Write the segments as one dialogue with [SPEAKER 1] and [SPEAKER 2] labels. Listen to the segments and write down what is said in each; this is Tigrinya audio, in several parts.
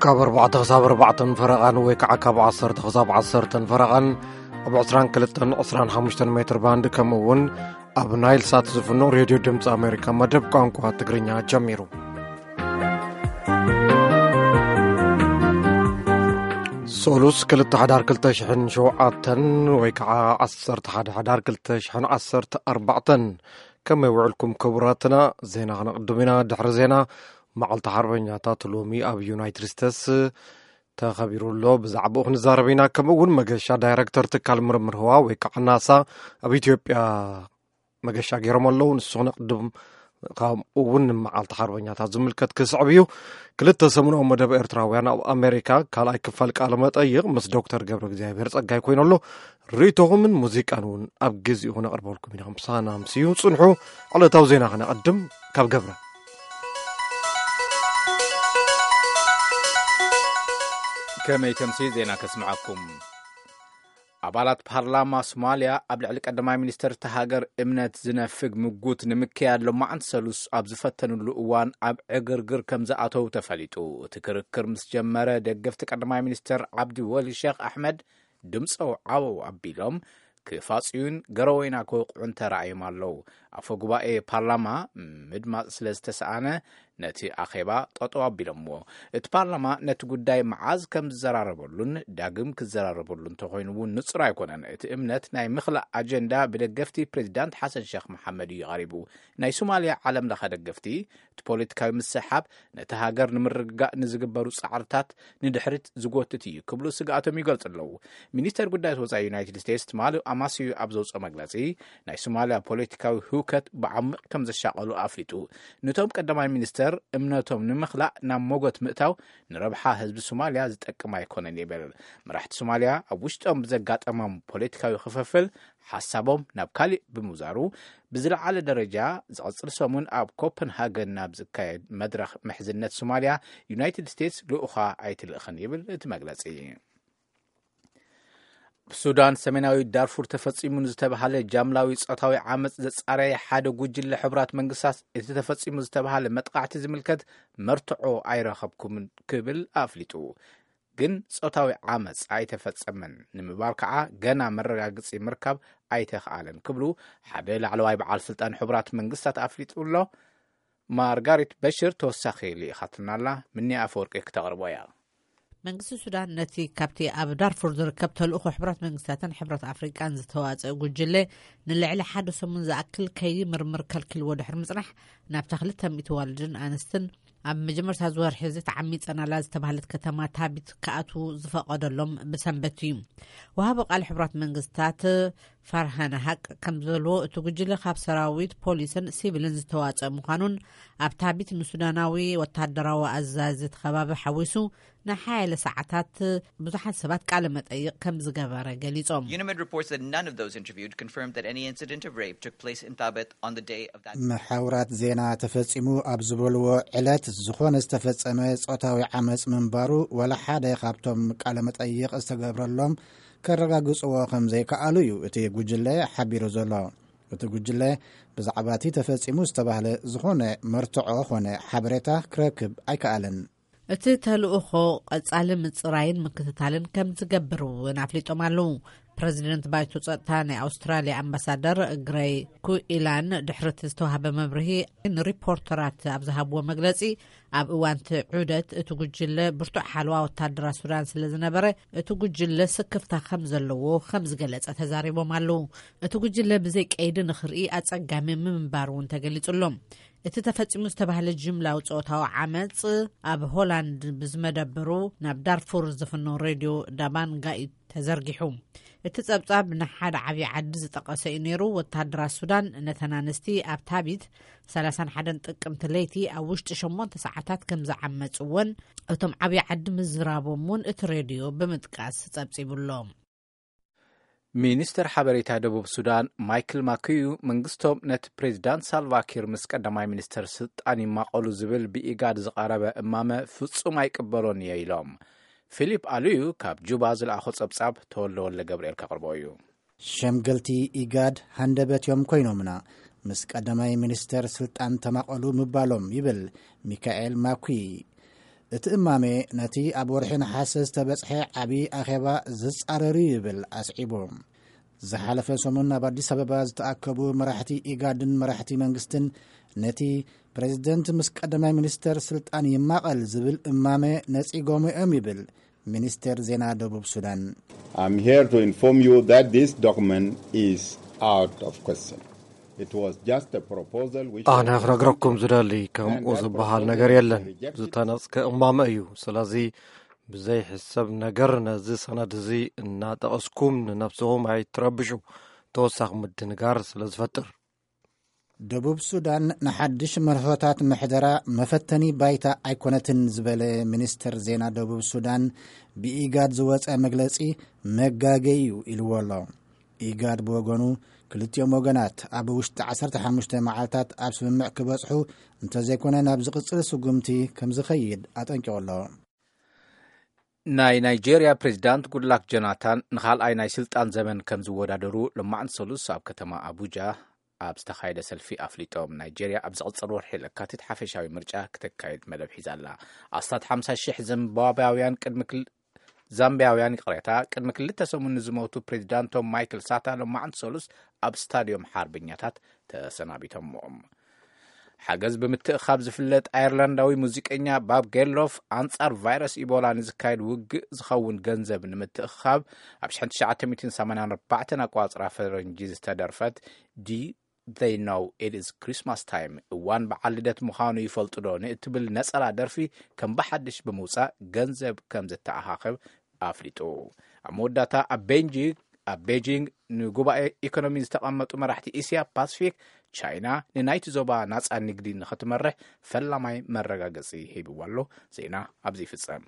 [SPEAKER 1] ካብ 4 ክሳብ 4 فرقان ወይ ከዓ ካብ 10 ክሳብ 10 فرقان ኣብ 22-25 ሜትር ባንድ ከምኡውን ኣብ ናይል ሳት ዝፍኖ ሬድዮ ድምፂ ኣሜሪካ መደብ ቋንቋ ትግርኛ ጀሚሩ ሶሉስ ክልተ ሓዳር 2007 ወይ ከዓ 11 ሓዳር 2014 كما يوعلكم كبراتنا زينا غنقدمنا دحر زينا معلت حربኛታት ሎሚ ኣብ ዩናይትድ ስቴትስ ተኸቢሩ ሎ ብዛዕባ ክንዛረብና ከምኡውን መገሻ ዳይሬክተር ትካል ምርምር ህዋ ወይ ከዓ ናሳ ኣብ ኢትዮጵያ መገሻ ገይሮም ኣለዉ ንሱን ቅድም ከምኡውን معلت حربኛታት ዝምልከት ክስዕብ እዩ ክልተ ሰሙኖም መደብ ኤርትራውያን ኣብ ኣሜሪካ ካልኣይ ክፋል ቃለ መጠይቕ ምስ ዶክተር ገብረ እግዚአብሔር ጸጋይ ኮይኖሎ ሪቶምን ሙዚቃን ኣብ ግዜኡ ነቕርበልኩም ኢና ምሳና ምስዩ ጽንሑ ዕለታው ዜና ክነቅድም ካብ ገብረ
[SPEAKER 2] كما يتمسي زينا كسمعكم أبالات بارلاما سوماليا قبل على قدماء مينستر تهاجر إمنت زنفق مجوت نمكياد لما عن سلوس أبزفتن الأوان أب عقرقر كم زعتو تفليتو تكركر مسجمرة دقفت قدماء مينستر عبد الولي الشيخ أحمد دمسو عو عبيلهم كفاسيون قروينا كوق عنت رأي مالو أفقباء بارلاما مدما سلستسعانة نتي أخيبا تطوع بلمو البرلمان نتقداي معاز كم زراربولون داقم كزراربولون تخوينوون نصر يكونن اتئمنت ناي مخلق أجندا بدقفتي بريزيدنت حسن شيخ محمد يغاربو ناي سوماليا عالم لخا دقفتي تبوليتكاوي مسحاب نتهاجر نمرقاء نزقبارو سعرتات ندحرت زقوتتي كبلو سقاتهم يقلت اللو مينيستر قدايت وزا يونايتد ستيتس تمالو أماسيو أبزوز أمغلازي ناي سوماليا بوليتكاوي هوكت بعمق كم زشاقلو أفليتو نتوم قدماء مينيستر امنتهم نمخلق نام موجت مقتاو نربحا حزب سوماليا زتقما يكونن يبل مرحت سوماليا ابوشتهم بزقات امام بوليتيكاوي خففل حسابهم نابكالي بموزارو بزلعال درجة زقصر سومون اب كوبنهاجن نابزكايد مدرخ محزنة سوماليا يونايتد ستيتس لؤخا عيتل اخن يبل اتمغلصي بسودان سميناوي دارفور تفصيمون زتبحاله جاملاوي صوتاوي عامጽ زصاري حاده ጉጅለ ሕብራት መንግስታት እቲ ተፈጽሙ ዝተባሃለ መጥቃዕቲ ዝምልከት መርትዖ አይረኸብኩም ክብል አፍሊጡ ግን ጾታዊ ዓመጽ አይተፈጸመን ንምባር ከዓ ገና መረጋግጽ ምርካብ አይተኻለን ክብሉ ሓደ ላዕለዋይ በዓል ስልጣን ሕብራት መንግስታት አፍሊጡሎ ማርጋሪት በሽር ተወሳኺ ሊኻትናላ ምንያ አፈወርቅ ከተቀርቦያ
[SPEAKER 3] መንግስት ሱዳን ነቲ ካብቲ ኣብ ዳርፉር ዝርከብ ተልእኮ ሕብራት መንግስታትን ሕብራት ኣፍሪቃን ዝተዋጽአ ጉጅለ ንልዕሊ ሓደ ሰሙን ዝኣክል ከይዲ ምርምር ከልክል ወድሕር ምጽናሕ ናብ ተኽልተ ሚእቲ ዋልድን ኣንስትን ኣብ መጀመርታ ዝወርሒ ዝተዓሚጸናላ ዝተባህለት ከተማ ታቢት ከኣቱ ዝፈቀደሎም ብሰንበት እዩ ወሃብ ቃል ሕብራት መንግስታት ፈርሃነ ሀቅ ከም ዘለዎ እቲ ጉጅለ ካብ ሰራዊት ፖሊስን ሲቪልን ዝተዋጽአ ምዃኑን ኣብ ታቢት ንሱዳናዊ ወታደራዊ ኣዛዚ ተኸባቢ ሓዊሱ ንሓይለ ሰዓታት ብዙሓት ሰባት ቃለ መጠይቕ ከም ዝገበረ ገሊጾም
[SPEAKER 4] UNAMID reports that none of those interviewed confirmed that any incident of rape took place in Thabit on the day of that
[SPEAKER 5] محاورات ዜና ተፈጺሙ ኣብ ዝበልዎ ዕለት ዝኾነ ዝተፈጸመ ጾታዊ ዓመጽ ምንባሩ ወላ ሓደ ካብቶም ቃለ መጠይቕ ዝተገብረሎም ከረጋግጽዎ ከም ዘይከኣሉ እዩ እቲ ጉጅለ ሓቢሩ ዘሎ እቲ ጉጅለ ብዛዕባ እቲ ተፈጺሙ ዝተባህለ ዝኾነ መርትዖ ኾነ ሓበሬታ ክረክብ ኣይከኣለን
[SPEAKER 3] እቲ ተልእኮ ቀጻሊ ምጽራይን ምክትታልን ከም ዝገብር እውን ኣፍሊጦም ኣለዉ ፕሬዚደንት ባይቶ ጸጥታ ናይ ኣውስትራልያ ኣምባሳደር ግሬይ ኩኢላን ድሕረት ዝተዋሃበ መብርሂ ንሪፖርተራት ኣብ ዝሃብዎ መግለጺ ኣብ እዋን ዑደት እቲ ጉጅለ ብርቱዕ ሓልዋ ወታደራት ሱዳን ስለ ዝነበረ እቲ ጉጅለ ስክፍታ ከም ዘለዎ ከም ዝገለጸ ተዛሪቦም ኣለዉ እቲ ጉጅለ ብዘይ ቀይዲ ንኽርኢ ኣጸጋሚ ምንባር እውን ተገሊጹሎም እቲ ተፈጺሙ ዝተባህለ ጅምላዊ ጾታዊ ዓመጽ ኣብ ሆላንድ ብዝመደበሩ ናብ ዳርፉር ዝፍኖ ሬድዮ ዳባንጋኢ ተዘርጊሑ እቲ ጸብጻብ ንሓደ ዓብዪ ዓዲ ዝጠቐሰ እዩ ነይሩ ወታደራት ሱዳን ነተናንስቲ ኣብ ታቢት 31 ጥቅምቲ ለይቲ ኣብ ውሽጢ 8 ሰዓታት ከም ዝዓመጽውን እቶም ዓብዪ ዓዲ ምዝራቦም እውን እቲ ሬድዮ ብምጥቃስ ጸብጺቡሎም
[SPEAKER 2] ሚኒስትር ሓበሬታ ደቡብ ሱዳን ማይክል ማክዩ መንግስቶም ነቲ ፕሬዚዳንት ሳልቫኪር ምስ ቀዳማይ ሚኒስትር ስልጣን ይማቐሉ ዝብል ብኢጋድ ዝቐረበ እማመ ፍጹም ኣይቅበሎን እየ ኢሎም ፊሊፕ ኣልዩ ካብ ጁባ ዝለኣኾ ጸብጻብ ተወልደ ገብርኤል ከቕርቦ እዩ
[SPEAKER 5] ሸምገልቲ ኢጋድ ሃንደበትዮም ኮይኖምና ምስ ቀዳማይ ሚኒስትር ስልጣን ተማቐሉ ምባሎም ይብል ሚካኤል ማኩይ እትእማሜ ነቲ ኣብ ወርሒ ነሓሰ ዝተበጽሐ ዓብዪ ኣኼባ ዝጻረሩ ይብል ኣስዒቦም ዝሓለፈ ሰሙን ኣብ ኣዲስ ኣበባ ዝተኣከቡ መራሕቲ ኢጋድን መራሕቲ መንግስትን ነቲ ፕሬዚደንት ምስ ቀዳማይ ሚኒስተር ስልጣን ይማቐል ዝብል እማሜ ነጺጎም እዮም ይብል ሚኒስተር ዜና ደቡብ ሱዳን
[SPEAKER 6] I'm here to inform you that this document is out of question. It was just a proposal which
[SPEAKER 1] ኣነ ክነግረኩም ዝደሊ ከምኡ ዝበሃል ነገር የለን ዝተነጽከ እማመ እዩ ስለዚ ብዘይ ሕሰብ ነገር ነዚ ሰነድ እዚ እናጠቐስኩም ንነፍስኹም ኣይትረብሹ ተወሳኺ ምድንጋር ስለ ዝፈጥር
[SPEAKER 5] ደቡብ ሱዳን ንሓድሽ መርሆታት ምሕደራ መፈተኒ ባይታ ኣይኮነትን ዝበለ ሚኒስተር ዜና ደቡብ ሱዳን ብኢጋድ ዝወፀ መግለጺ መጋገዩ ኢልዎ ኣሎ ኢጋድ ብወገኑ ክልቲኦም ወገናት ኣብ ውሽጢ 15 መዓልታት ኣብ ስምምዕ ክበጽሑ እንተዘይኮነ ናብ ዝቕጽል ስጉምቲ ከም ዝኸይድ ኣጠንቂቑ ኣሎ
[SPEAKER 2] ናይ ናይጄርያ ፕሬዚዳንት ጉድላክ ጆናታን ንኻልኣይ ናይ ስልጣን ዘመን ከም ዝወዳደሩ ልማዓንቲ ሰሉስ ኣብ ከተማ ኣቡጃ ኣብ ዝተኻየደ ሰልፊ ኣፍሊጦም ናይጄርያ ኣብ ዝቕጽል ወርሒ ለካቲት ሓፈሻዊ ምርጫ ክትካየድ መደብ ሒዛላ ኣስታት 50,000 ዛምቢያውያን ቅሬታ ቅድሚ ክልተ ሰሙን ዝሞቱ ፕሬዚዳንቶም ማይክል ሳታ ልማዓንቲ ሰሉስ ኣብ ስታድዮም ሓርበኛታት ተሰናቢቶምኦም ሓገዝ ብምትእኻብ ዝፍለጥ ኣየርላንዳዊ ሙዚቀኛ ባብ ጌሎፍ ኣንጻር ቫይረስ ኢቦላ ንዝካየድ ውግእ ዝኸውን ገንዘብ ንምትእኻብ ኣብ 1984 ኣቋጽራ ፈረንጂ ዝተደርፈት They know it is Christmas time. እዋን በዓል ልደት ምዃኑ ይፈልጡ ዶ ንእትብል ነጸላ ደርፊ ከም ብሓድሽ ብምውፃእ ገንዘብ ከም ዝተኣኻኽብ ኣፍሊጡ ኣብ መወዳእታ ኣብ ቤጂንግ ንጉባኤ ኢኮኖሚ ዝተቐመጡ መራሕቲ እስያ ፓሲፊክ ቻይና ንናይቲ ዞባ ናጻ ንግዲ ንኽትመርሕ ፈላማይ መረጋገፂ ሂብዋ ኣሎ ዜና ኣብዚ ይፍጸም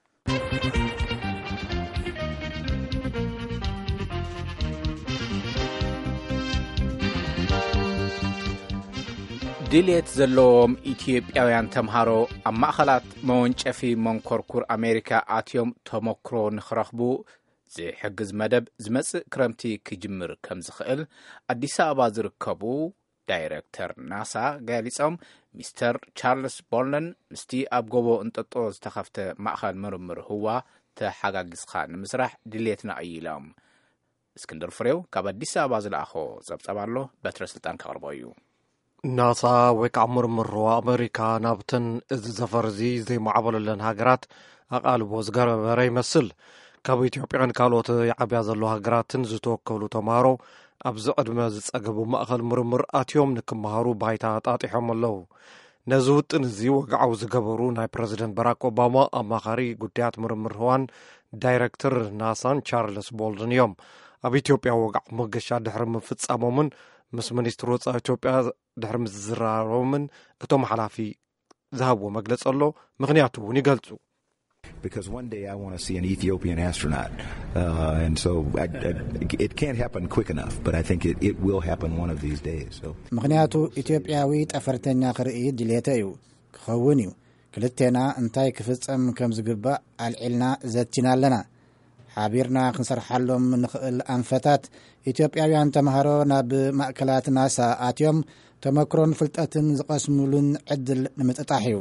[SPEAKER 2] ድሌት ዘለዎም ኢትዮጵያውያን ተምሃሮ ኣብ ማእኸላት መወንጨፊ መንኮርኩር ኣሜሪካ ኣትዮም ተመክሮ ንኽረኽቡ ዝሕግዝ መደብ ዝመጽእ ክረምቲ ክጅምር ከም ዝኽእል ኣዲስ ኣበባ ዝርከቡ ዳይሬክተር ናሳ ገሊጾም ሚስተር ቻርልስ ቦልነን ምስቲ ኣብ ጎቦ እንጠጦ ዝተኸፍተ ማእኸል ምርምር ህዋ ተሓጋጊዝኻ ንምስራሕ ድሌትና እይሎም እስክንድር ፍሬው ካብ ኣዲስ ኣበባ ዝለኣኾ ጸብጸብ ኣሎ በትረ ስልጣን ከቕርቦ እዩ
[SPEAKER 1] ናሳ ወይ ከዓ ምርምር ህዋ ኣሜሪካ ናብተን እዚ ዘፈር እዚ ዘይማዕበለለን ሃገራት ኣቓልቦ ዝገበረ ይመስል ካብ ኢትዮጵያን ካልኦት ይዓብያ ዘለዉ ሃገራትን ዝተወከሉ ተምሃሮ ኣብዚ ቅድመ ዝጸገቡ ማእኸል ምርምር ኣትዮም ንክመሃሩ ባይታ ጣጢሖም ኣለዉ ነዚ ውጥን እዚ ወግዓዊ ዝገበሩ ናይ ፕረዚደንት ባራክ ኦባማ ኣማኻሪ ጉዳያት ምርምር ህዋን ዳይሬክተር ናሳን ቻርልስ ቦልደን እዮም ኣብ ኢትዮጵያ ወግዕ መገሻ ድሕሪ ምፍጻሞምን ምስ ሚኒስትር ወፃኢ ኢትዮጵያ ድሕሪ ምዝራሮምን እቶም ሓላፊ ዝሃብዎ መግለጽ ኣሎ ምኽንያቱ እውን ይገልጹ
[SPEAKER 7] Because one day I want to see an Ethiopian astronaut and so it can't happen quick enough but I think it will happen one of these days so
[SPEAKER 5] ምኽንያቱ ኢትዮጵያዊ ጠፈርተኛ ክርኢ ድሌተ እዩ ክኸውን እዩ ክልቴና እንታይ ክፍጸም ከም ዝግባእ ኣልዒልና ዘቲና ኣለና ሓቢርና ክንሰርሓሎም ንኽእል ኣንፈታት ኢትዮጵያውያን ተምሃሮ ናብ ማእከላት ናሳ ኣትዮም ተመክሮን ፍልጠትን ዝቐስሙሉን ዕድል ንምጥጣሕ እዩ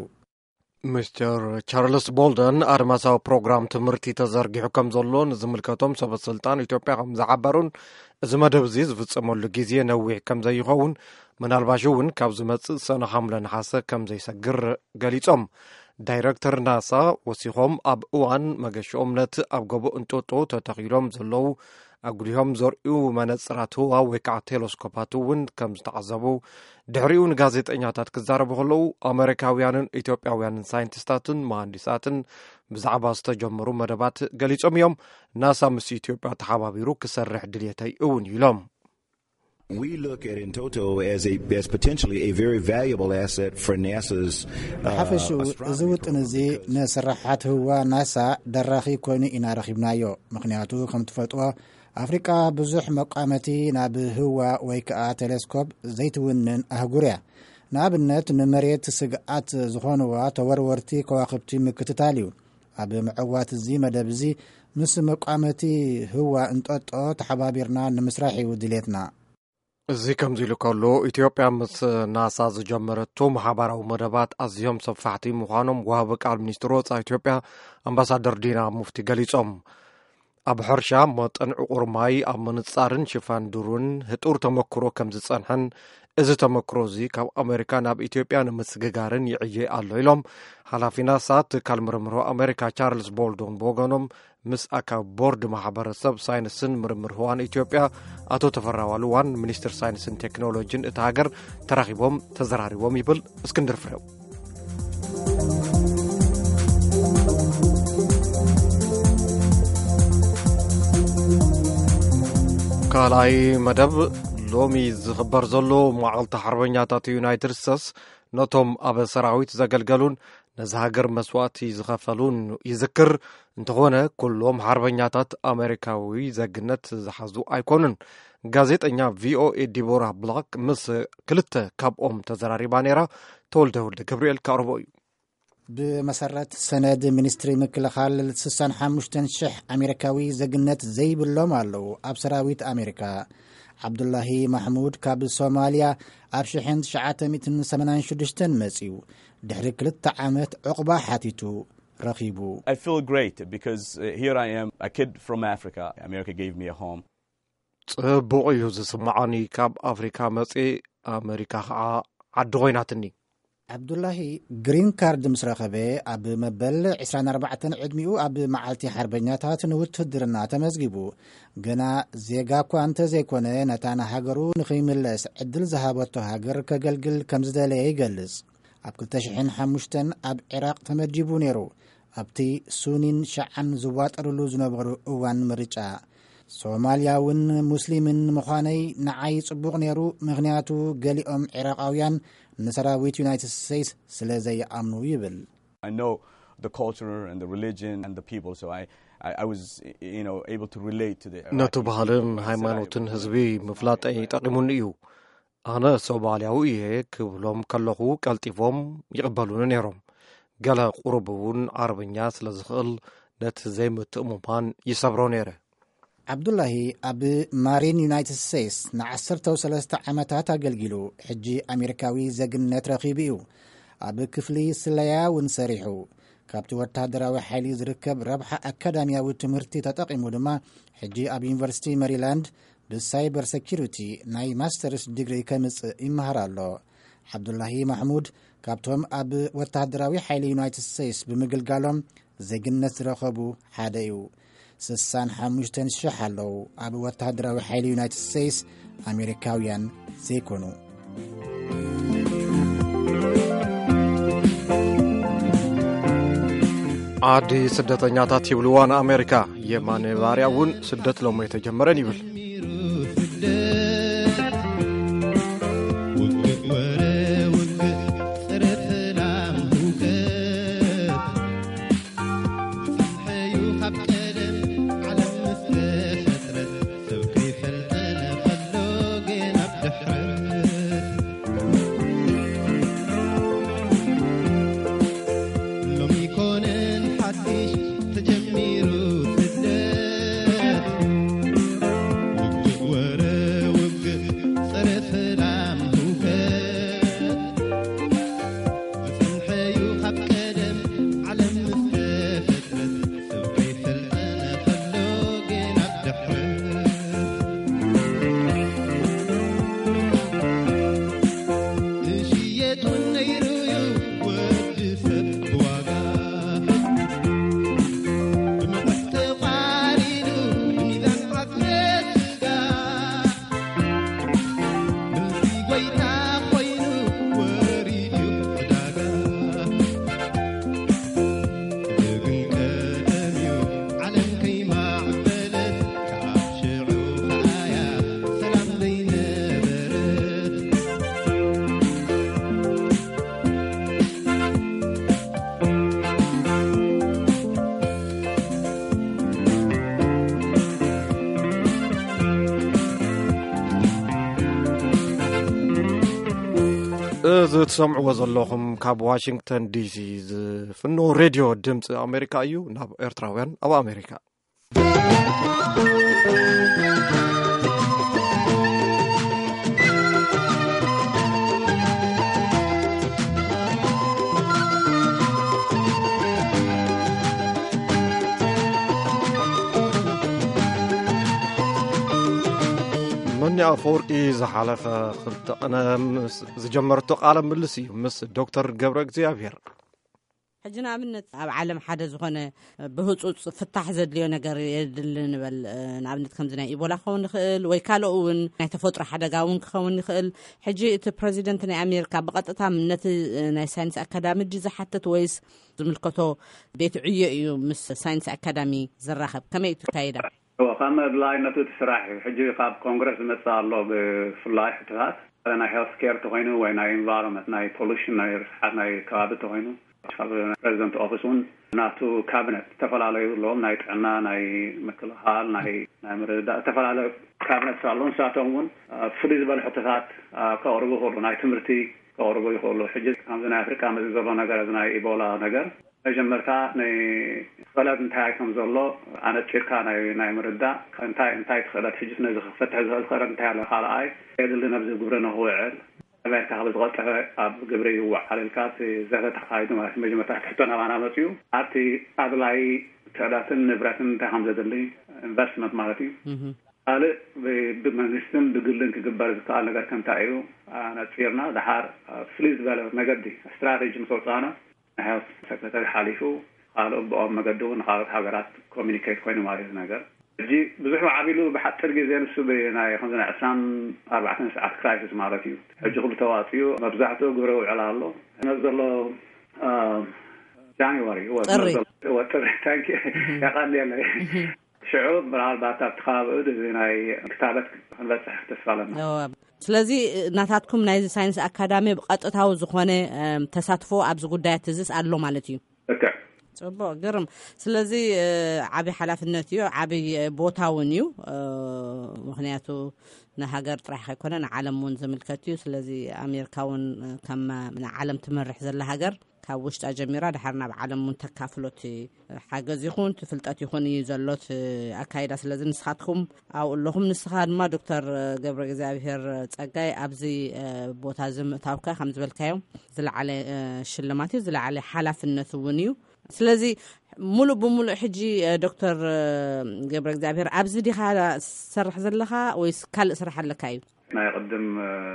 [SPEAKER 1] ሚስተር ቻርልስ ቦልደን ኣድማሳዊ ፕሮግራም ትምህርቲ ተዘርጊሑ ከም ዘሎ ንዝምልከቶም ሰበስልጣን ኢትዮጵያ ከም ዝዓበሩን እዚ መደብ እዚ ዝፍጸመሉ ግዜ ነዊሕ ከም ዘይኸውን ምናልባሽ እውን ካብ ዝመጽእ ሰነ ሐምለ ነሓሰ ከም ዘይሰግር ገሊጾም ዳይሬክተር ናሳ ወሲኾም ኣብ እዋን መገሾም ነቲ ኣብ ጎቦ እንጦጦ ተተኺሎም ዘለዉ ኣጉሊሆም ዘርእዩ መነጽራት ህዋ ወይ ከዓ ቴሌስኮፓት እውን ከም ዝተዓዘቡ ድሕሪኡ ንጋዜጠኛታት ክዛረቡ ከለዉ ኣሜሪካውያንን ኢትዮጵያውያንን ሳይንቲስታትን መሃንዲሳትን ብዛዕባ ዝተጀመሩ መደባት ገሊጾም እዮም ናሳ ምስ ኢትዮጵያ ተሓባቢሩ ክሰርሕ ድልየተይ እውን ኢሎም
[SPEAKER 7] We look at in total as potentially a very valuable asset for NASA's
[SPEAKER 5] ሓፈሹ እዚ ውጥን እዚ ንስራሓት ህዋ ናሳ ደራኺ ኮይኑ ኢና ረኺብናዮ ምኽንያቱ ከም ትፈልጥዎ ኣፍሪቃ ብዙሕ መቋመቲ ናብ ህዋ ወይ ከዓ ቴሌስኮፕ ዘይትውንን ኣህጉር እያ ንኣብነት ንመሬት ስግኣት ዝኾንዋ ተወርወርቲ ከዋኽብቲ ምክትታል እዩ ኣብ ምዕዋት እዚ መደብ እዚ ምስ መቋመቲ ህዋ እንጠጦ ተሓባቢርና ንምስራሕ እዩ ድሌትና
[SPEAKER 1] እዚ ከምዚ ኢሉ ከሎ ኢትዮጵያ ምስ ናሳ ዝጀመረቱ ማሕበራዊ መደባት ኣዝዮም ሰፋሕቲ ምዃኖም ወሃቢ ቃል ሚኒስትር ወፃኢ ኢትዮጵያ ኣምባሳደር ዲና ሙፍቲ ገሊጾም ኣብ ሕርሻ መጠን ዕቑር ማይ ኣብ ምንጻርን ሽፋን ዱሩን ህጡር ተመክሮ ከም ዝጸንሐን እዚ ተመክሮ እዚ ካብ ኣሜሪካ ናብ ኢትዮጵያ ንምስግጋርን ይዕየ ኣሎ ኢሎም ሓላፊ ናሳ ትካል ምርምሮ ኣሜሪካ ቻርልስ ቦልዶን ብወገኖም ምስ ኣካብ ቦርድ ማሕበረሰብ ሳይንስን ምርምር ህዋን ኢትዮጵያ ኣቶ ተፈራዋልዋን ሚኒስትር ሳይንስን ቴክኖሎጂን እቲ ሃገር ተራኺቦም ተዘራሪቦም ይብል እስክንድር ፍሬው ካልኣይ መደብ ሎሚ ዝኽበር ዘሎ መዓልቲ ሓርበኛታት ዩናይትድ ስቴትስ ነቶም ኣብ ሰራዊት ዘገልገሉን ነዚ ሃገር መስዋዕቲ ዝኸፈሉን ይዝክር እንተኾነ ኩሎም ሓርበኛታት ኣሜሪካዊ ዘግነት ዝሓዙ ኣይኮኑን ጋዜጠኛ ቪኦኤ ዲቦራ ብላክ ምስ ክልተ ካብኦም ተዘራሪባ ነይራ ተወልደ ወልደ ገብርኤል ካርቦ እዩ
[SPEAKER 5] ብመሰረት ሰነድ ሚኒስትሪ ምክልኻል 65,000 ኣሜሪካዊ ዘግነት ዘይብሎም ኣለዉ ኣብ ሰራዊት ኣሜሪካ ዓብዱላሂ ማሕሙድ ካብ ሶማልያ ኣብ 1986 መጺኡ ድሕሪ 2 ዓመት ዕቑባ ሓቲቱ ረኺቡ
[SPEAKER 8] I feel great because here I am a kid from Africa. America gave me a home.
[SPEAKER 1] ጽቡቕ እዩ ዝስምዓኒ ካብ ኣፍሪካ መጺ ኣሜሪካ ከዓ ዓዲ ኾይናትኒ
[SPEAKER 5] ዓብዱላሂ ግሪን ካርድ ምስ ረኸበ ኣብ መበል 24 ዕድሚኡ ኣብ መዓልቲ ሓርበኛታት ንውትድርና ተመዝጊቡ ገና ዜጋ እኳ እንተዘይኮነ ነታ ሃገሩ ንኸይምለስ ዕድል ዝሃበቶ ሃገር ከገልግል ከም ዝደለየ ይገልጽ ኣብ 2005 ኣብ ኢራቅ ተመዲቡ ነይሩ ኣብቲ ሱኒን ሸዓን ዝዋጠርሉ ዝነበሩ እዋን ምርጫ ሶማልያውን ሙስሊምን ምዃነይ ንዓይ ጽቡቕ ነይሩ ምኽንያቱ ገሊኦም ኢራቃውያን ንሰራዊት ዩናይትድ ስቴትስ ስለ ዘይኣምኑ ይብል
[SPEAKER 8] I know the culture and the religion and the people, so I was able to relate to the
[SPEAKER 1] ነቲ ባህልን ሃይማኖትን ህዝቢ ምፍላጠይ ጠቂሙኒ እዩ ኣነ ሶማልያዊ እየ ክብሎም ከለኹ ቀልጢፎም ይቕበሉኒ ነይሮም ገለ ቁርብ እውን ዓረብኛ ስለ ዝኽእል ነቲ ዘይምትእምማን ይሰብሮ ነይረ ዓብዱላሂ ኣብ ማሪን ዩናይትድ ስቴትስ ን13 ዓመታት ኣገልጊሉ ሕጂ ኣሜሪካዊ ዘግነት ረኺቡ እዩ ኣብ ክፍሊ ስለያ እውን ሰሪሑ ካብቲ ወታደራዊ ሓይሊ ዝርከብ ረብሓ ኣካዳሚያዊ ትምህርቲ ተጠቂሙ ድማ ሕጂ ኣብ ዩኒቨርሲቲ ሜሪላንድ ብሳይበር ሴኪሪቲ ናይ ማስተርስ ዲግሪ ከምጽእ ይመሃር ኣሎ ዓብዱላሂ ማሕሙድ ካብቶም ኣብ ወታደራዊ ሓይሊ ዩናይትድ ስቴትስ ብምግልጋሎም ዘግነት ዝረኸቡ ሓደ እዩ 65,000 ኣለዉ ኣብ ወታደራዊ ሓይሊ ዩናይትድ ስቴትስ ኣሜሪካውያን ዘይኮኑ ዓዲ ስደተኛታት ይብልዋ ንኣሜሪካ የማነ ባርያ እውን ስደት ሎሞ የተጀመረን ይብል እዚ ትሰምዕዎ ዘለኹም ካብ ዋሽንግተን ዲሲ ዝፍኖ ሬድዮ ድምፂ ኣሜሪካ እዩ ናብ ኤርትራውያን ኣብ ኣሜሪካ ሰኒ አፈወርቂ ዝሓለፈ ክልተ ቀነ ዝጀመርቶ ቃለ ምልልስ እዩ ምስ ዶክተር ገብረ እግዚአብሔር
[SPEAKER 3] ሕጂ ንኣብነት ኣብ ዓለም ሓደ ዝኾነ ብህፁፅ ፍታሕ ዘድልዮ ነገር የድል ንበል ንኣብነት ከምዚ ናይ ኢቦላ ክኸውን ይኽእል ወይ ካልኦ እውን ናይ ተፈጥሮ ሓደጋ እውን ክኸውን ይኽእል ሕጂ እቲ ፕሬዚደንት ናይ ኣሜሪካ ብቐጥታ ነቲ ናይ ሳይንስ ኣካዳሚ ዝሓትት ወይስ ዝምልከቶ ቤት ዕዮ እዩ ምስ ሳይንስ ኣካዳሚ ዝራኸብ ከመይ ትካይዳ
[SPEAKER 9] وقام بلاي نتوت سراح حجي قاب كونغرس متصل له بفلاي حتات أنا هيلث كير تهينو وين environment ناي pollution ناي ناي كابت تهينو president officeون ناتو cabinet تفعل عليه لهم ناي عنا ناي مثل حال ناي مرد تفعل على cabinet صالون ساتون فليز بالحتات كأورجو هولو ناي تمرتي كأورجو هولو حجي كم زنا أفريقيا مزيزبا نجار زنا إيبولا نجار جمرتا ناي خلات انتهاي كمزولو أنا تشيركا ناي مردا انتهاي خلات حجز نزخ فتح زهل خلات انتهاي لحال آي هذا اللي نبذ قبرنا هو عال أمريكا خلص غطى أب قبري هو على الكاس زهلة تحايد ما مجمع تحتنا معنا مسيو أرتي أدلاي ثلاثة نبرة انتهام زد اللي investment مالتي قال بمنستن بقولن كجبار زكاة نجار كم تايو أنا تفيرنا دحار فليس بالو نجدي استراتيجي مسلطانة هاي سكرتير حاليفو قالوا بقى مقدون قالت حاجات communicate كوينو ماريز نجار جي بزحوا عبيلو بحط ترجي زين السبي ناي 24 ساعة كرايسيس مالتيو حجي كل تواتيو مبزعته قبروا على الله نزل له جانيوري هو تانك يا قال لي شعوب برال باتات تخابد زيناي كتابت هنبصح تسفالنا
[SPEAKER 3] ስለዚህ ናታትኩም ናይ ሳይንስ ኣካዳሚ ብቐጥታው ዝኾነ ተሳትፎ ኣብዚ ጉዳያት ዝስ ኣሎ ማለት እዩ ጽቡቕ ግርም ስለዚ ዓቢ ሓላፍነት እዩ ዓቢ ቦታውን እዩ ምክንያቱ ንሃገር ጥራሕ ኣይኮነን ዓለም እውን ዝምልከት እዩ ስለዚ ኣሜሪካውን ከም ዓለም ትመርሕ ዘላ ሃገር ካብ ውሽጣ ጀሚራ ድሓር ናብ ዓለም እውን ተካፍሎት ሓገዝ ይኹን ትፍልጠት ይኹን እዩ ዘሎት ኣካይዳ ስለዚ ንስኻትኩም ኣብኡ ኣለኹም ንስኻ ድማ ዶክተር ገብረ እግዚአብሔር ጸጋይ ኣብዚ ቦታ ዝምእታውካ ከም ዝበልካዮ ዝለዓለ ሽልማት እዩ ዝለዓለ ሓላፍነት እውን እዩ ስለዚ ሙሉእ ብሙሉእ ሕጂ ዶክተር ገብረ እግዚአብሔር ኣብዚ ዲኻ ዝሰርሕ ዘለኻ ወይስ ካልእ ስራሕ ኣለካ እዩ
[SPEAKER 9] ما يقدم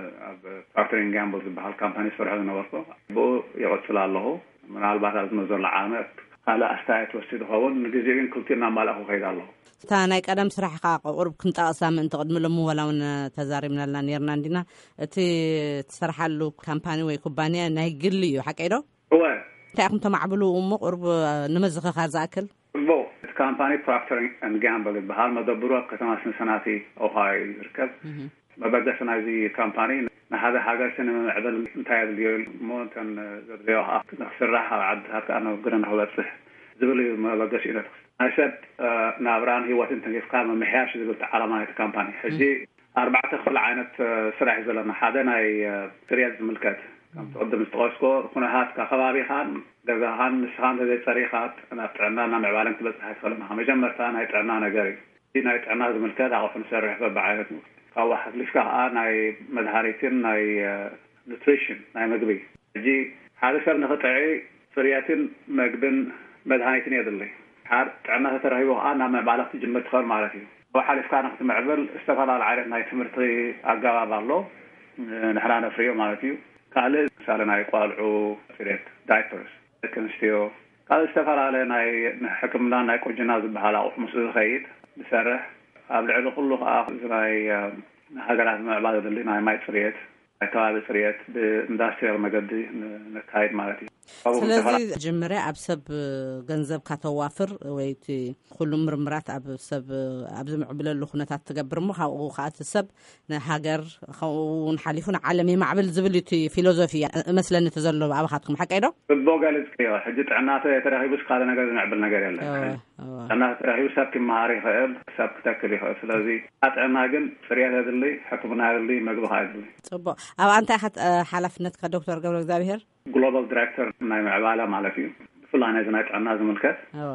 [SPEAKER 9] بارتر إن جامبل بحال كامباني سرعة نورته بو يقتل الله من على بعض المزور العامة على أستعد وسيد هون نجزيين كلتنا مال أخو خير الله
[SPEAKER 3] تانايك أدم سرح قرب كنت أقسم أنت قدم لهم ولا تزاري من اللانيرنا عندنا تي تسرح له كامباني ويكوبانيا نايقل لي حكيده
[SPEAKER 9] هو
[SPEAKER 3] تاعكم تمعبلو أمك قرب نمزخ خارج أكل
[SPEAKER 9] بو كامباني بارتر إن جامبل بحال ما دبروا كتماس سناتي أو هاي يركب ما بدأت أنا زي كامباني هذا حاجة سنة عدل انتهى اليوم ممكن زريوها نخسرها عد هذا أنا قلنا هو بس زبلي ما بدأش إلى أشد نابران هي وقت انتهى قام محياش زبلت على ما كامباني حجي 4 تخفل عينة سرع زلنا حدا ناي سريع ملكات كم تقدم استغاسكو هنا هات كخباري هان جزاهان نسخان هذه صريخات أنا تعنا نمع بالك بس هاي خلنا هم جمر ثاني تعنا نجاري دينا تعنا ملكات عرف نسرح بعينة أو واحد لفكا ناي مدهاريتين ناي نوتريشن ناي مقبي جي هذا شر نقطعي فرياتين مقبن مدهاريتين يدلي هاد عنا ترهيبه أنا ما بعرف تجمع تخر معرفي واحد لفكا نقطع معبل استفاد على عارف ناي تمرتي أجاب الله نحن أنا فريو معرفي قال سال ناي قالعو فريت دايبرز كنستيو قال استفاد على ناي حكمنا ناي كوجناز بحالا ومسؤول خيط بسرح قبل عدو كله آخر زي هاجرات مع بعض اللي ما يتفريت توابل فريت باندستريال مقدي نكايد مالتي
[SPEAKER 3] ስለዚ ጀመረ ኣብ ሰብ ገንዘብ ካተዋፍር ወይቲ ኩሉ ምርምራት ኣብ ሰብ ኣብ ዝምዕብለሉ ኩነታት ትገብር ሞ ካብኡ ካት ሰብ ንሃገር ውን ሓሊፉን ዓለም የማዕብል ዝብል እቲ ፊሎሶፊያ መስለኒ ተዘሎ ኣብኻትኩም ሓቀይዶ
[SPEAKER 9] በቦጋልስ ከዮ ሕጂ ጥዕናተ ተራሂቡስ ካለ ነገር ዝምዕብል ነገር የለን ጥዕና ተራሂቡ ሰብ ክመሃር ይኽእል ሰብ ክተክል ይኽእል ስለዚ ኣጥዕና ግን ፍርያት የድሊ ሕክምና የድሊ መግቢ የድሊ
[SPEAKER 3] ጽቡቕ ኣብ አንታይ ሓላፍነት ከዶክተር ገብረ እግዚአብሔር
[SPEAKER 9] global director ناي معبالة مالتي فلانة زنايت عنا زملكات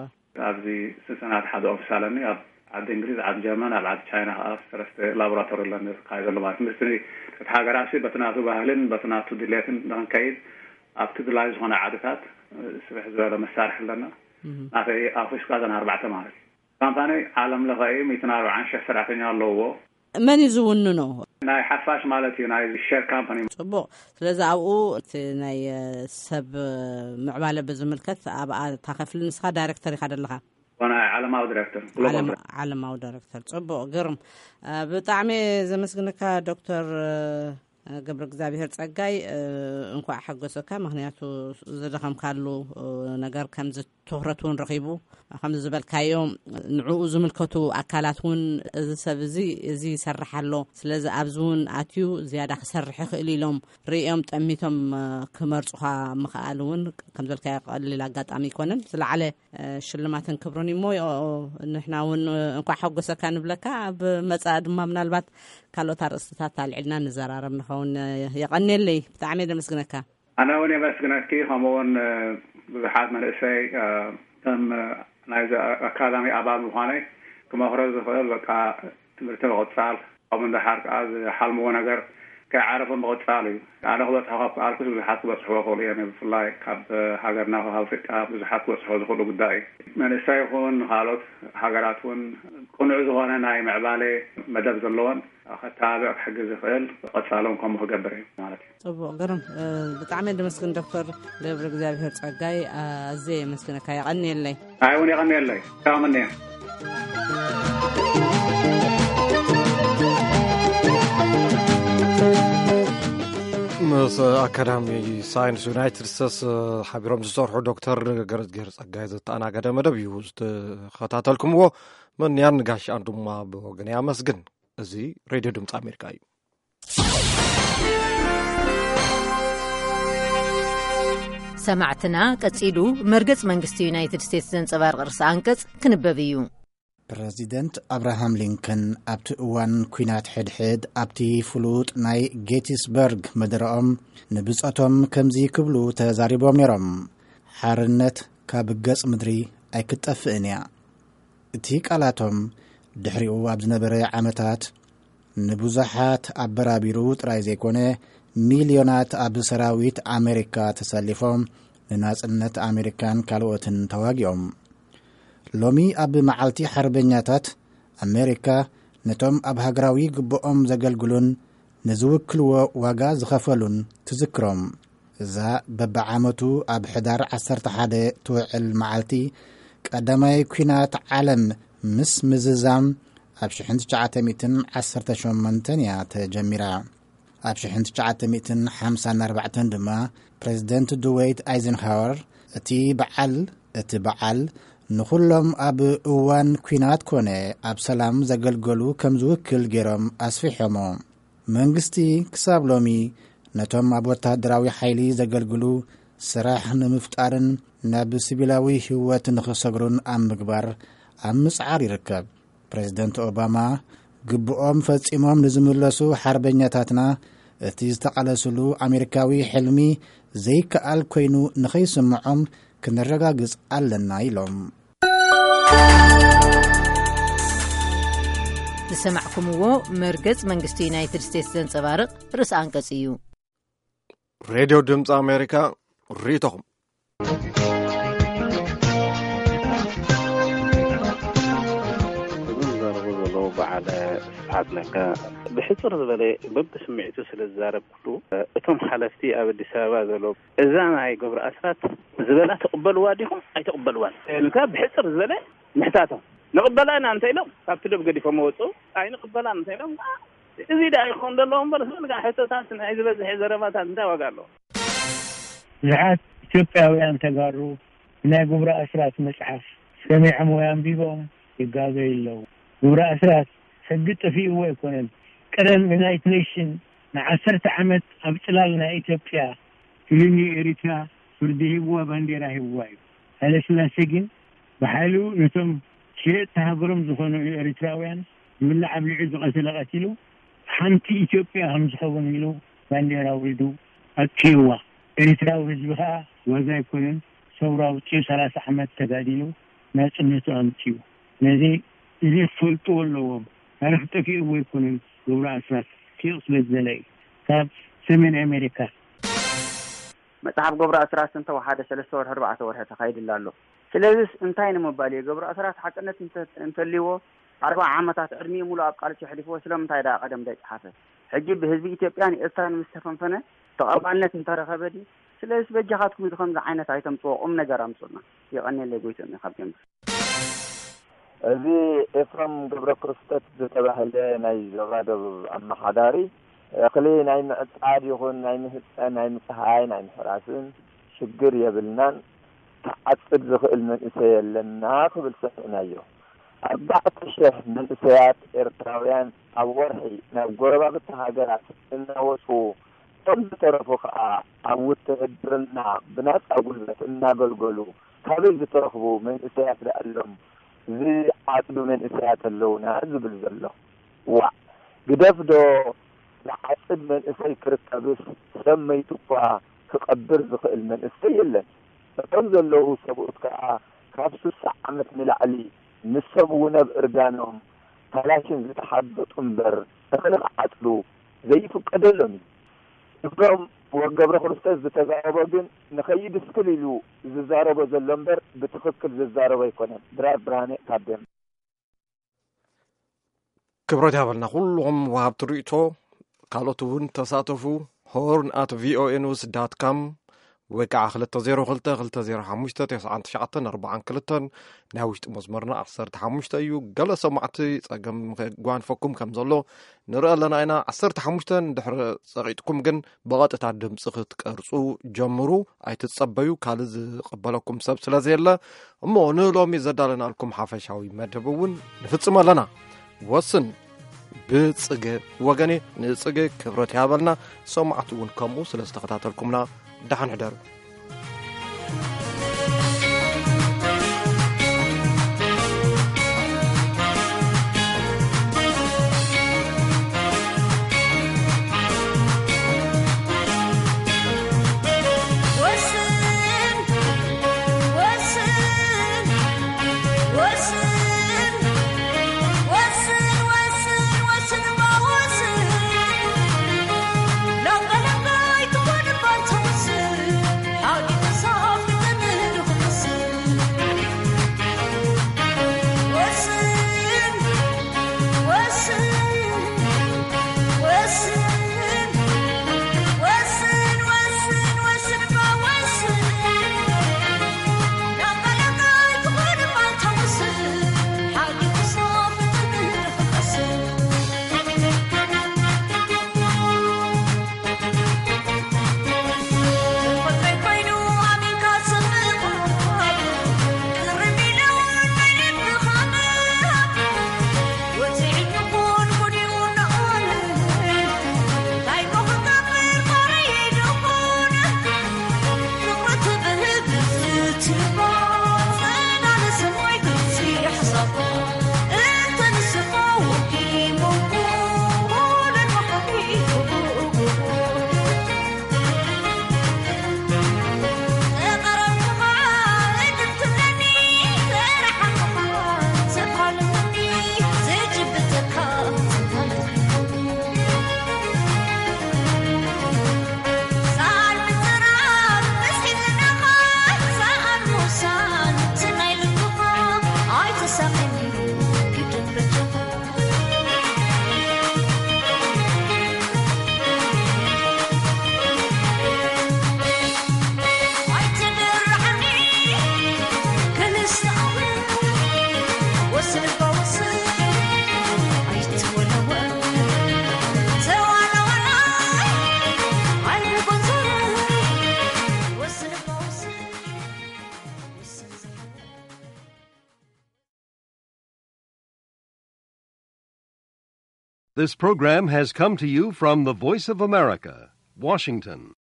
[SPEAKER 9] هذه سنوات حدا أوفيسالني عاد إنجليز عاد جرمان عاد تشاينا سرست لابراتوري لنا قايد اللبات مثلي حاجة راسي بتناتو بهلين بتناتو دليتن دهن كايد أبتدلايز هنا عادات سبح زوالة مسارح لنا هذا أوفيس كذا 4 مالتي كامباني عالم لغاية 240 شهر سرعتين اللوو
[SPEAKER 3] من يزوننو
[SPEAKER 9] ناي حفاش مالتي ناي الشير كامباني
[SPEAKER 3] صبو سلازا أبو ناي سب معمالة بزملكت أبقى تخفل نسخة دايركتوري خاد لها
[SPEAKER 9] وانا علماء دايركتور
[SPEAKER 3] علماء دايركتور صبو قرم بطعمي زمسكنك دكتور قبل እግዚአብሔር ጸጋይ እንኳን حقوسك ምክንያቱ ዝደኸም ካሉ ነገር ከም ትኩረቱን ረኺቡ ከም ዝበልካዮም ንዑ ዝምልከቱ አካላቱን ዝሰብዚ እዚ ይሰርሓሎ ስለዚ ኣብዙን ኣትዩ ዝያዳ ክሰርሕ ይኽእል ኢሎም ሪኦም ጠሚቶም ክመርጹኻ ምኽኣሉን ከም ዘልካዮ ቀሊል ኣጋጣሚ ይኮነን ስለዓለ ሽልማትን ክብሩን ይሞ ንሕና እውን እንኳን حقوسك ንብለካ ብመጻእ ድማ ምናልባት ካልኦት ኣርእስታት ኣልዒልና ንዘራረብ ንኸውን يقنلي بتعميد مسكنك
[SPEAKER 9] أنا وني مسكنك همون بحد من الشيء تم نايز أكاديمي أباد مخاني كما خرج خلال بقى تمرتين غطفال أو من دحرك از حلم ونجر كعارف المغطفالي أنا خلص حقق أركز بحد بس حقوق يعني في الله كاب حجرنا هالفك كاب بحد بس حقوق خلوا بداي من الشيء هون حالات حجراتون كون عزوانا ناي معبالي مدب زلون أختابع حق زفيل أطفالهم كم هجبرين مالتي.
[SPEAKER 3] طب قرم بتعمل مسكن دكتور لبرك زي بهرت عجاي زي مسكنك هاي غني اللي.
[SPEAKER 9] أيوني غني اللي كامني.
[SPEAKER 1] مس أكاديمي ساينس يونايتد ستيتس حبيرهم زورحو دكتور جرز عجاي زت أنا قاعد مدب يوزد خطاتلكم هو من ينقاش عندهم ما بوجنيا مسجن. زي راديو دمت أمريكا.
[SPEAKER 10] سمعتنا كتسيلو مرقص منغستي يونايتد ستيتس زنصبار قرص أنقص كنببيو
[SPEAKER 5] بريزيدنت أبراهام لينكن أبت أوان كوينات حد أبتي فلوت ناي جيتسبرغ مدرأم نبزأتهم كمزي كبلو تزاريبهم نيرم حارنت كابقص مدري أي كتفئنيا تيك علاتهم ድሕሪኡ ኣብ ዝነበረ ዓመታት ንብዙሓት ኣበራቢሩ ጥራይ ዘይኮነ ሚልዮናት ኣብ ሰራዊት ኣሜሪካ ተሰሊፎም ንናጽነት ኣሜሪካን ካልኦትን ተዋጊኦም ሎሚ ኣብ መዓልቲ ሓርበኛታት ኣሜሪካ ነቶም ኣብ ሃገራዊ ግቦኦም ዘገልግሉን ንዝውክልዎ ዋጋ ዝኸፈሉን ትዝክሮም እዛ በብዓመቱ ኣብ ሕዳር 11 ትውዕል መዓልቲ ቀዳማይ ኩናት ዓለም مس مززام أبشحنت جعتميتن 18 يا تجميرا أبشحنت جعتميتن 54 دما بريزيدنت دويت أيزنهاور اتبعل نخلهم أب أوان كوينات كونه أب سلام زغلغلو كمزوكل جيرم أسفحمو منغستي كسابلومي نتوم أب وتهدراوي حيلي زغلغلو سراح نمفتارن ناب سبيلاوي هوات نخسقرون أم مقبار أمس عاري ركب بريزيدنت أوباما قبؤهم فاتسيمهم نزملسو حربنياتاتنا تيزتقلسلو أمريكاوي حلمي زي كأل كوينو نخيس معهم كنرقاقز ألنا يلوم
[SPEAKER 10] تسمعكم هو مرقز منغستي يونايتد ستيتس زنصبارق رس أنقصيو
[SPEAKER 1] راديو دمت أمريكا ريتهم
[SPEAKER 11] على سبحانك بحصر ذلك ببدأ سمعته سلزارب كله اتهم حلفتي أبدي سابا ذلو إذا أنا هاي قبر أسرات زبالات تقبل واديهم أي تقبل واد الكاب بحصر ذلك محتاتهم نقبل أنا أنت لهم فابتدوا بقدي فموتوا أي نقبل أنا أنت لهم إذا دا يخون دلهم برسول قاعد حتى تانسن عايز بس حزرمات أنت وقالوا
[SPEAKER 12] زعات إثيوبيا ويان تقارو لا قبر أسرات مسعف سمعهم ويان بيبهم يقاضي اللو قبر أسرات سجدت فيه هو يكون كلام يونايتد نيشن مع 10 عمت أبطلالنا إثيوبيا تلني إريترا فردي هو بانديرا هو هذا سلا سجن بحالو نتم شيء تهاجرهم زخونوا إريتراويان من لعب لعز قتلوا حنتي إثيوبيا هم زخون يلو بانديرا ولدو أكيوا إريترا وزبها وذا يكون ثورة وتشي 30 عمت تقاديلو ناس الناس أمتيو نادي اللي فلتوا لهم عرفت كيف يكون قبر أسرات كيف بالزلي كاب سمن أمريكا
[SPEAKER 13] متعب قبر أسرات أنت واحد 3 4 تخيل الله له سلازس انتين مبالي قبر أسرات حقنا انت اللي هو 40 ዓመታት ዕድሜ ሙሉ ኣብ ቃልሲ ሕሊፎ ስለምንታይ ዳ ቀደም ደጭሓፈ ሕጂ ብህዝቢ ኢትዮጵያን ኤርትራን ምስተፈንፈነ ተቐባልነት እንተረኸበዲ ስለዚህ በጃኻትኩም ዝኸምዚ ዓይነት ኣይተምፅኦ ቁም ነገር ኣምፅኡና የቐኒለይ ጎይቶም ካብ ጀምር
[SPEAKER 14] እዚ ኤፍሬም ገብረ ክርስቶስ ዝተባህለ ናይ ዞባ ደቡብ ኣመሓዳሪ እኽሊ ናይ ምዕፃድ ይኹን ናይ ምህፃን ናይ ምፅሃይ ናይ ምሕራስን ሽግር የብልናን ተዓፅድ ዝኽእል መንእሰይ የለና ክብል ሰምዕናዮ 4,000 መንእሰያት ኤርትራውያን ኣብ ወርሒ ናብ ጎረባብቲ ሃገራት እናወፁ ከም ዝተረፉ ከዓ ኣብ ውትድርና ብናፃ ጉልበት እናገልገሉ ካበይ ዝተረኽቡ መንእሰያት ኣለዎም ዝዓፅዱ መንእሰያት ኣለውና ዝብል ዘሎ ዋ ግደፍዶ ዝዓፅድ መንእሰይ ክርከብስ ሰመይቱ እኳ ክቐብር ዝኽእል መንእሰይ የለን እቶም ዘለዉ ሰብኡት ከዓ ካብ 60 ዓመት ንላዕሊ ንሰብ እውን ኣብ እርዳኖም ካላሽን ዝተሓበጡ እምበር እኽሊ ክዓፅዱ ዘይፍቀደሎም እቶም ወገብረ ክርስቶስ ዝተዛረበ ግን ንኸይድስክል ኢሉ ዝዛረበ ዘሎ እምበር ብትክክል ዝዛረበ ኣይኮነን ድራር ብርሃኔ ካደም
[SPEAKER 1] ክብረት ያበልና ኩሉም ወሃብቲ ርእቶ ካልኦት እውን ተሳተፉ horn@voanews.com ወይ ከዓ 202-205-9942 ናይ ውሽጢ መስመርና 15 እዩ ገለ ሰማዕቲ ፀገም ጓንፈኩም ከም ዘሎ ንርኢ ኣለና ኢና 15 ድሕሪ ፀቂጥኩም ግን ብቐጥታ ድምፂ ክትቀርፁ ጀምሩ ኣይትፀበዩ ካልእ ዝቕበለኩም ሰብ ስለዘየለ እሞ ንሎሚ ዘዳለናልኩም ሓፈሻዊ መደብ እውን ንፍፅም ኣለና ወስን ብፅገ ወገኔ ንፅገ ክብረት ያበልና ሰማዕቲ እውን ከምኡ ስለ ዝተኸታተልኩምና دحن حدارو
[SPEAKER 15] This program has come to you from the Voice of America, Washington.